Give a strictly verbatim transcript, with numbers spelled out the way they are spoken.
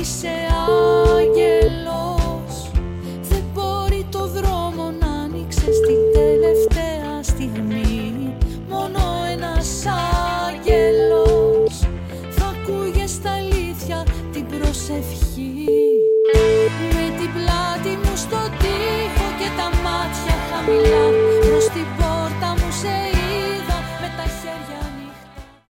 είσαι άγγελος. Δεν μπορεί το δρόμο να ανοίξει στην τελευταία στιγμή. Μόνο ένας άγγελος θα ακούγε στα αλήθεια την προσευχή. Με την πλάτη μου στον τοίχο και τα μάτια χαμηλά